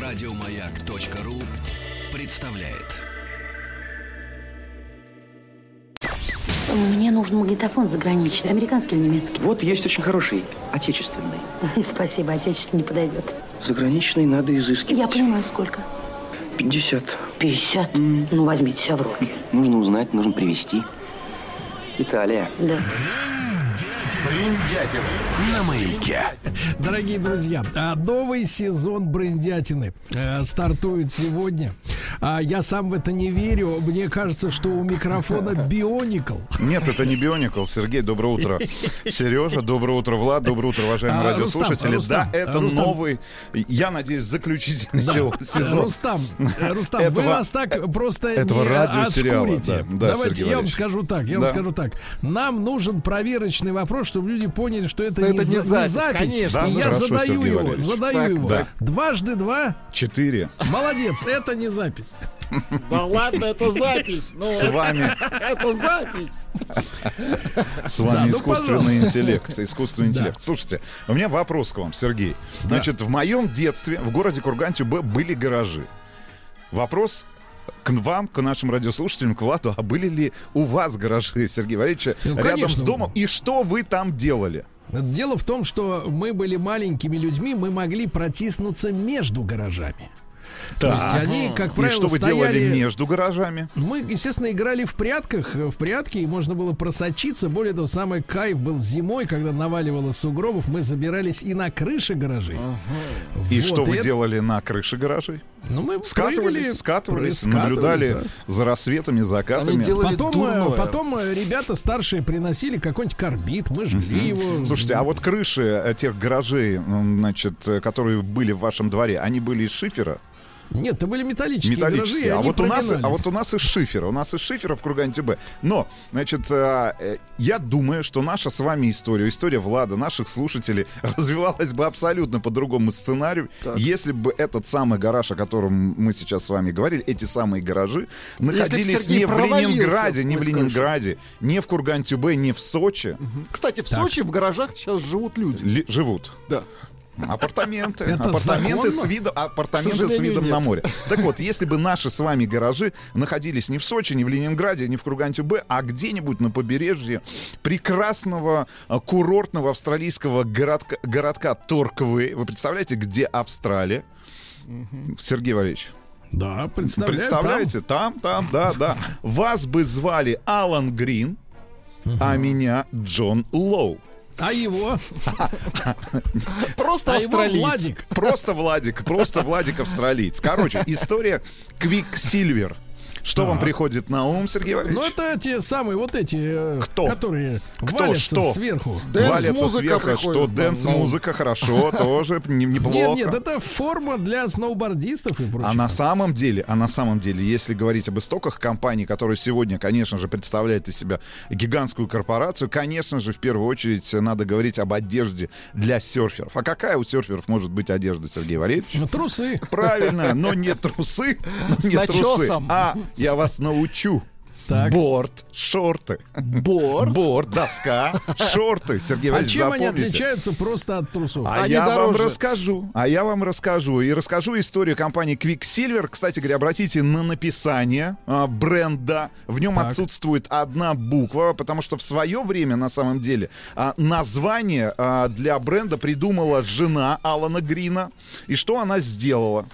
Радиомаяк.ру представляет. Мне нужен магнитофон заграничный, американский или немецкий? Вот есть очень хороший, отечественный. Спасибо, отечественный не подойдет. Заграничный надо изыскивать. Я понимаю, сколько? 50. 50? Ну, возьмите себя в руки. Нужно узнать, нужно привезти. Италия. Да. Бриндятина на Маяке. Дорогие друзья, новый сезон бриндятины стартует сегодня. Я сам в это не верю. Мне кажется, что у микрофона Бионикл. Нет, это не Бионикл. Сергей, доброе утро. Сережа, доброе утро. Влад, доброе утро, уважаемые радиослушатели. Рустам, да, это Рустам. Новый, я надеюсь, заключительный сезон. Рустам, вы нас так просто этого не радиосериала, отшкурите. да, Давайте Сергей я вам Валерьевич. скажу так. Нам нужен проверочный вопрос, чтобы люди поняли, что это не запись, запись. Да, И я хорошо, задаю Сергей его. Валерьевич. Да. Дважды два. 4. Молодец, это не запись. Да ладно, это запись. Ну, С вами, это запись. искусственный интеллект. Искусственный Да. интеллект. Слушайте, у меня вопрос к вам, Сергей. Значит, в моем детстве в городе Курган-Сюрбе были гаражи. Вопрос к вам, к нашим радиослушателям, к Владу, а были ли у вас гаражи, Сергей Валерьевич, рядом конечно. с домом? И что вы там делали? Дело в том, что мы были маленькими людьми, мы могли протиснуться между гаражами. То есть они, как И правило, что вы стояли... делали между гаражами? Мы, естественно, играли в прятки, и можно было просочиться. Более того, самый кайф был зимой, когда наваливало сугробов, мы забирались и на крыши гаражей. И Вот, что вы это- делали на крыше гаражей? Ну, мы прыгали, Скатывались, да. наблюдали за рассветами, закатами. Они делали Потом ребята старшие приносили какой-нибудь карбид, мы жгли его. Слушайте, а вот крыши тех гаражей, значит, которые были в вашем дворе, они были из шифера? Нет, это были металлические гаражи, и Металлические. они А проминались. вот у нас из шифера. У нас из шифера в Курган-Сюрбе. Но, значит, я думаю, что наша с вами история Влада, наших слушателей, развивалась бы абсолютно по другому сценарию, если бы этот самый гараж, о котором мы сейчас с вами говорили, эти самые гаражи, находились Сергей не в провалился Ленинграде, не в сквозь крышу. Ленинграде, не в Курган-Сюрбе, не в Сочи. Кстати, в Сочи в гаражах сейчас живут люди. Живут. Да. Апартаменты Это с законно? видом на море. Так вот, если бы наши с вами гаражи находились не в Сочи, не в Ленинграде, не в Курган-Сюрбе, а где-нибудь на побережье прекрасного курортного австралийского городка Торквей. Вы представляете, где Австралия? Сергей Валерьевич. Да, Представляете? Там, да. Вас бы звали Алан Грин, а меня Джон Лоу. А его? Просто А его австралиец. Владик. Просто Владик австралиец. Короче, история Квиксильвер. Что вам приходит на ум, Сергей Валерьевич? Ну, это те самые, вот эти, Кто? которые Кто? валятся Что? сверху. Валятся Дэнс-музыка сверху, приходит что нам дэнс-музыка, хорошо, тоже неплохо. Нет, это форма для сноубордистов и прочего. А на самом деле, если говорить об истоках компании, которая сегодня, конечно же, представляет из себя гигантскую корпорацию, конечно же, в первую очередь надо говорить об одежде для серферов. А какая у серферов может быть одежда, Сергей Валерьевич? Трусы. Правильно, но не трусы, начесом. а я вас научу. Так. Борт, шорты. Борт, доска, шорты. Сергей А Валерьевич, чем они запомните. отличаются просто от трусов? А Они я вам дороже. расскажу. И расскажу историю компании Quicksilver. Кстати говоря, обратите на написание бренда. В нем Так. отсутствует одна буква, потому что в свое время, на самом деле, название для бренда придумала жена Алана Грина. И что она сделала?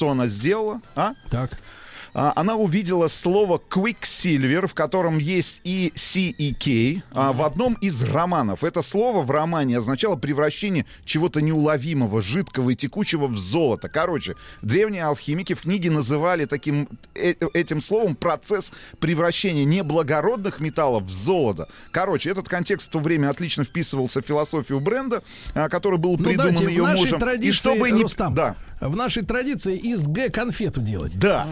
Так. Она увидела слово Quicksilver, в котором есть и C, и K, в одном из романов. Это слово в романе означало превращение чего-то неуловимого, жидкого и текучего в золото. Короче, древние алхимики в книге называли этим словом процесс превращения неблагородных металлов в золото. Короче, этот контекст в то время отлично вписывался в философию бренда, который был придуман Дайте, ее в нашей мужем. традиции, И чтобы не... Рустам, Да. в нашей традиции из Г конфету делать. Да. И вот чтобы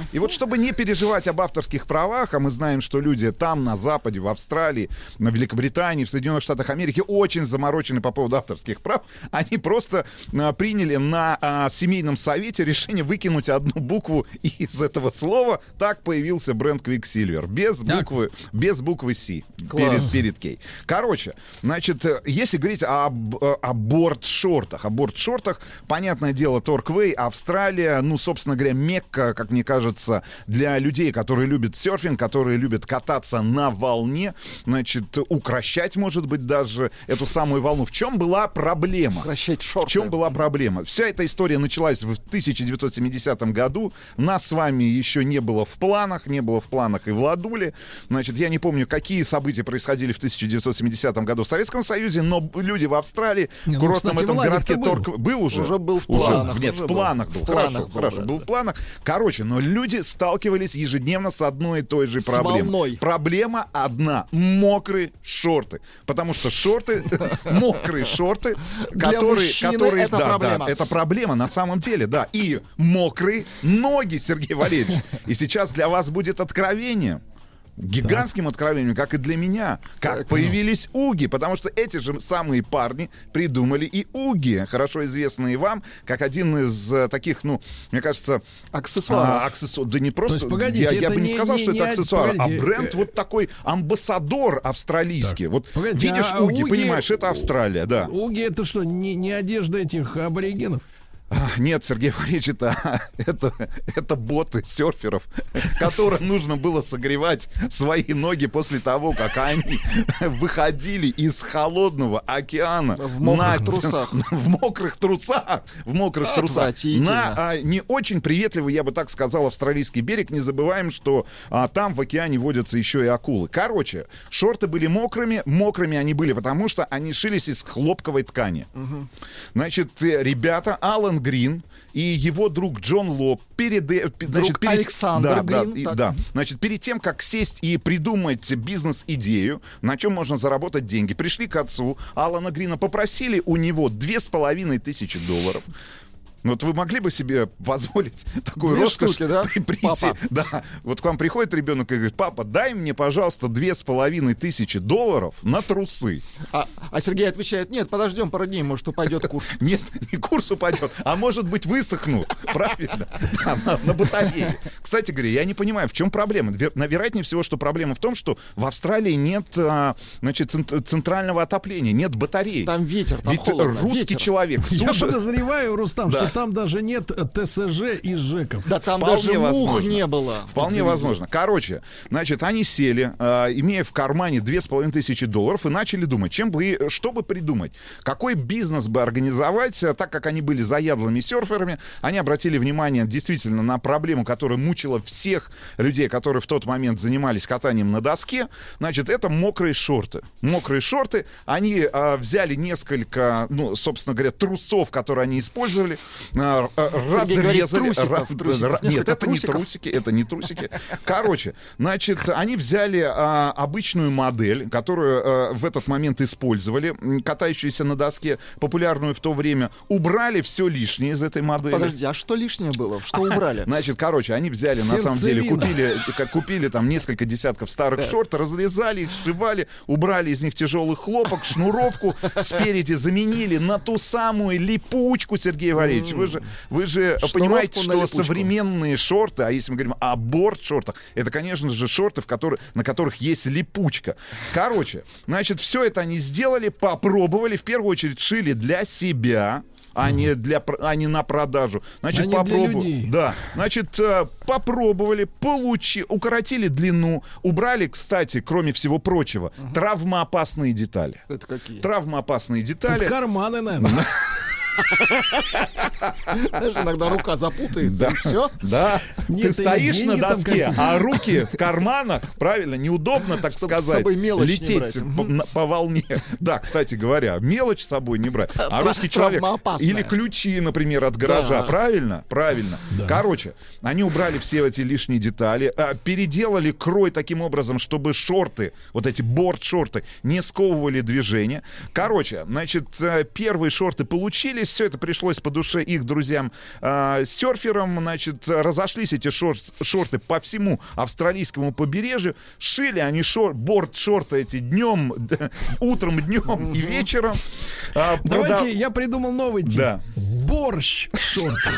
чтобы не переживать об авторских правах, а мы знаем, что люди там, на Западе, в Австралии, на Великобритании, в Соединенных Штатах Америки очень заморочены по поводу авторских прав, они просто приняли на семейном совете решение выкинуть одну букву перед этого слова, так появился бренд Quicksilver. Без буквы C перед K. Короче, значит, если говорить о борт-шортах, понятное дело, Торквей, Австралия, ну, собственно говоря, Мекка, как мне кажется, для людей, которые любят серфинг, которые любят кататься на волне, значит, укращать, может быть, даже эту самую волну. В чем была проблема? Укращать шорты. В чем была проблема? Вся эта история началась в 1970 году. Нас с вами еще не было в планах и в Ладуле. Значит, я не помню, какие события происходили в 1970 году в Советском Союзе, но люди в Австралии, в курортном этом городке был уже. Уже был в планах. Нет, в планах был. Хорошо, был в планах. Короче, но люди сталкивались ежедневно с одной и той же проблемой. С волной. Проблема одна. Мокрые шорты. Потому что шорты, мокрые шорты, которые... Да, это проблема на самом деле, да. И мокрые ноги, Сергей Валерьевич. И сейчас для вас будет откровение. Гигантским откровением, как и для меня, как появились уги, потому что эти же самые парни придумали и уги, хорошо известные вам, как один из таких, ну, мне кажется, аксессуаров. Да не просто, есть, погодите, я бы не сказал, что это аксессуар, а бренд вот такой амбассадор австралийский. Так, вот погодите, видишь уги, понимаешь, это Австралия, да. Уги — это что, не одежда этих аборигенов? Нет, Сергей Валерьевич, это боты серферов, которым нужно было согревать свои ноги после того, как они выходили из холодного океана в мокрых трусах. В мокрых трусах. На не очень приветливый, я бы так сказал, австралийский берег. Не забываем, что там в океане водятся еще и акулы. Короче, шорты были мокрыми они были, потому что они шились из хлопковой ткани. Значит, ребята, Алан Грин и его друг Джон Ло Александр Грин. Значит, перед тем, как сесть и придумать бизнес-идею, на чем можно заработать деньги, пришли к отцу Алана Грина, попросили у него $2500. Вот вы могли бы себе позволить такую роскошь прийти? Папа. Да. Вот к вам приходит ребенок и говорит: папа, дай мне, пожалуйста, $2500 на трусы. А Сергей отвечает: нет, подождем пару дней, может, упадет курс. Нет, не курс упадет, а может быть высохнут. Правильно? На батарее. Кстати говоря, я не понимаю, в чем проблема. Вероятнее всего, что проблема в том, что в Австралии нет, значит, центрального отопления, нет батареи. Там ветер, там ведь холодно. Русский человек. Я подозреваю, Рустам, что там даже нет ТСЖ и ЖЭКов. Да, там даже мух не было. Вполне возможно. Короче, значит, они сели, имея в кармане $2500, и начали думать, что бы придумать, какой бизнес бы организовать. Так как они были заядлыми серферами, они обратили внимание действительно на проблему, которая мучила всех людей, которые в тот момент занимались катанием на доске. Значит, это мокрые шорты. Мокрые шорты. Они взяли несколько, ну, собственно говоря, трусов, которые они использовали, разрезали. Нет, это не трусики. Короче, значит, они взяли обычную модель, которую в этот момент использовали, катающуюся на доске, популярную в то время, убрали все лишнее из этой модели. Подожди, а что лишнее было? Что убрали? Значит, короче, они взяли, на самом деле, купили там несколько десятков старых шорт, разрезали их, сшивали, убрали из них тяжелый хлопок, шнуровку, спереди заменили на ту самую липучку, Сергей Валерьевич. Вы же понимаете, что современные шорты, а если мы говорим о борт-шортах, это, конечно же, шорты, на которых есть липучка. Короче, значит, все это они сделали, попробовали, в первую очередь шили для себя, а не на продажу. Значит, попробовали. Да. Значит, попробовали, укоротили длину, убрали, кстати, кроме всего прочего, травмоопасные детали. Это какие? Травмоопасные детали. Тут карманы, наверное. Знаешь, иногда рука запутается, и все. Да. Ты стоишь на доске, а руки в карманах, правильно, неудобно, так сказать, лететь по волне. Да, кстати говоря, мелочь с собой не брать. А русский человек... Или ключи, например, от гаража. Правильно? Правильно. Короче, они убрали все эти лишние детали, переделали крой таким образом, чтобы шорты, вот эти борт-шорты, не сковывали движение. Короче, значит, первые шорты получились, все это пришлось по душе их друзьям-серферам. Значит, разошлись эти шорты по всему австралийскому побережью. Шили они борт-шорты эти днем, утром, днем и вечером. Давайте, я придумал новый тип. Да. Борщ-шорты.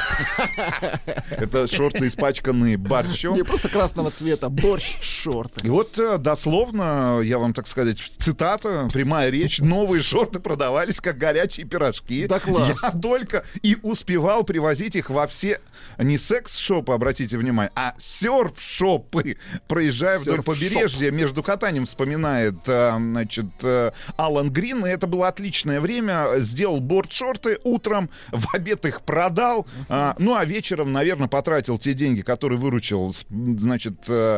Это шорты, испачканные борщом. Не просто красного цвета, борщ-шорты. И вот дословно, я вам так сказать, цитата, прямая речь, новые шорты продавались как горячие пирожки. Да класс. Я только и успевал привозить их во все, не секс-шопы, обратите внимание, а серф-шопы, проезжая вдоль побережья между катанием, вспоминает, значит, Алан Грин. И это было отличное время. Сделал борт-шорты утром, в обед их продал, ну а вечером, наверное, потратил те деньги, которые выручил, значит,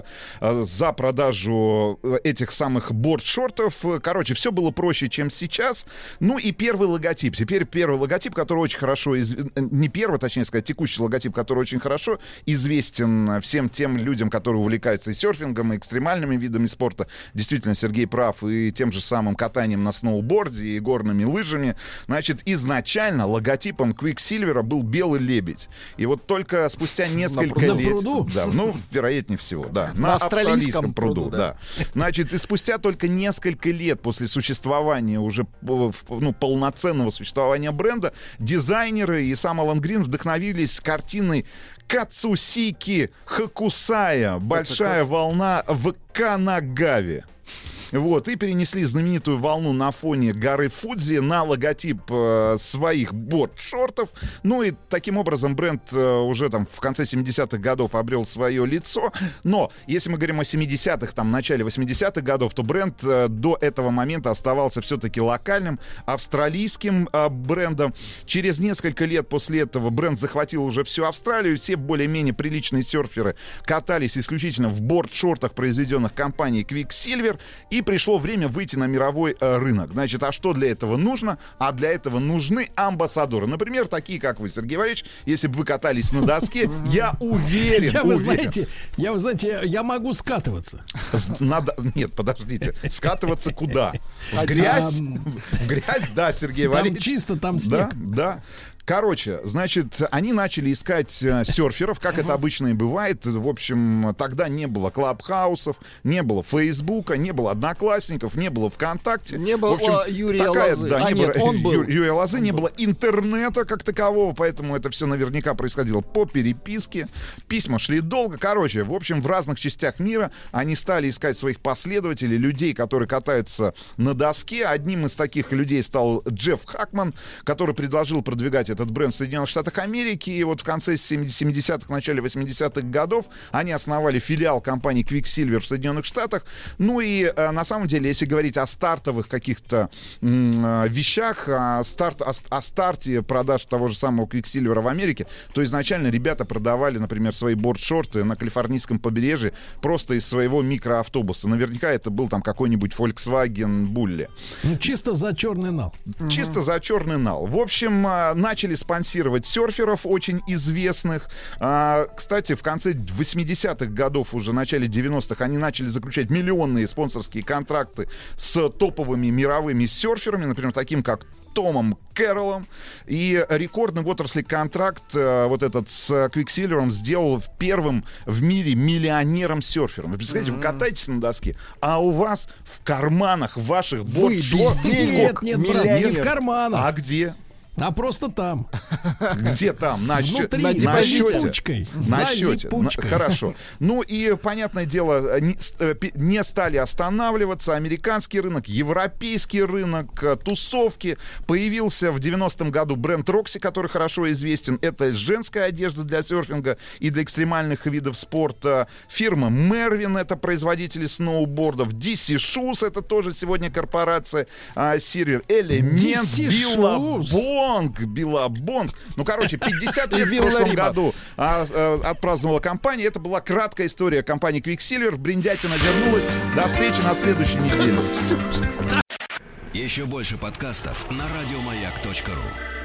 за продажу этих самых борт-шортов. Короче, все было проще, чем сейчас. Ну и первый логотип. Теперь первый логотип, который очень хорошо не первый, точнее сказать, текущий логотип, который очень хорошо известен всем тем людям, которые увлекаются и серфингом, и экстремальными видами спорта. Действительно, Сергей прав, и тем же самым катанием на сноуборде, и горными лыжами. Значит, изначально логотипом Quicksilver был белый лебедь. И вот только спустя несколько лет... На пруду? Да, ну, вероятнее всего, да. На австралийском пруду, да. Значит, и спустя только несколько лет после существования уже, ну, полноценного существования бренда, дизайнеры и сам Алан Грин вдохновились картиной Кацусики Хокусая «Большая волна в Канагаве». Вот, и перенесли знаменитую волну на фоне горы Фудзи на логотип своих борт-шортов. Ну и таким образом бренд уже там в конце 70-х годов обрел свое лицо. Но если мы говорим о 70-х, там, начале 80-х годов, то бренд до этого момента оставался все-таки локальным австралийским брендом. Через несколько лет после этого бренд захватил уже всю Австралию. Все более-менее приличные серферы катались исключительно в борт-шортах, произведенных компанией Quicksilver. И пришло время выйти на мировой рынок. Значит, а что для этого нужно? А для этого нужны амбассадоры. Например, такие, как вы, Сергей Валерьевич. Если бы вы катались на доске, я уверен. Вы знаете, я могу скатываться. Надо... Нет, подождите. Скатываться куда? В грязь? В грязь, да, Сергей Валерьевич. Там чисто, там снег. Да. Короче, значит, они начали искать серферов, как это обычно и бывает. В общем, тогда не было клабхаусов, не было Фейсбука, не было Одноклассников, не было ВКонтакте. Не было Юрия Лозы. Да, он был. Юрия Лозы, не было интернета как такового, поэтому это все наверняка происходило по переписке. Письма шли долго. Короче, в общем, в разных частях мира они стали искать своих последователей, людей, которые катаются на доске. Одним из таких людей стал Джефф Хакман, который предложил продвигать этот бренд в Соединенных Штатах Америки. И вот в конце 70-х, начале 80-х годов они основали филиал компании Quicksilver в Соединенных Штатах. Ну и на самом деле, если говорить о стартовых каких-то вещах, о старте продаж того же самого Quicksilver в Америке, то изначально ребята продавали, например, свои борт-шорты на калифорнийском побережье просто из своего микроавтобуса. Наверняка это был там какой-нибудь Volkswagen Bulli. Ну, чисто за черный нал. Чисто за черный нал. В общем, начали спонсировать серферов очень известных. Кстати, в конце 80-х годов, уже в начале 90-х, они начали заключать миллионные спонсорские контракты с топовыми мировыми серферами, например, таким как Томом Кэрроллом. И рекордный в отрасли контракт вот этот с Quicksilver сделал первым в мире миллионером-серфером. Вы представляете, вы катаетесь на доске, а у вас в карманах ваших борт-шортов... Нет, брат, не в карманах. А где? А просто там. Где там? На счете. На счете. На счете. Хорошо. Ну и, понятное дело, не стали останавливаться. Американский рынок, европейский рынок, тусовки. Появился в 90-м году бренд Roxy, который хорошо известен. Это женская одежда для серфинга и для экстремальных видов спорта. Фирма Mervin, это производители сноубордов. DC Shoes, это тоже сегодня корпорация Сирер. Элемент, Биллабонг. Ну, короче, 50 лет в прошлом году отпраздновала компания. Это была краткая история компании Quicksilver. Бриндятина вернулась. До встречи на следующей неделе. Еще больше подкастов на радиомаяк.ру.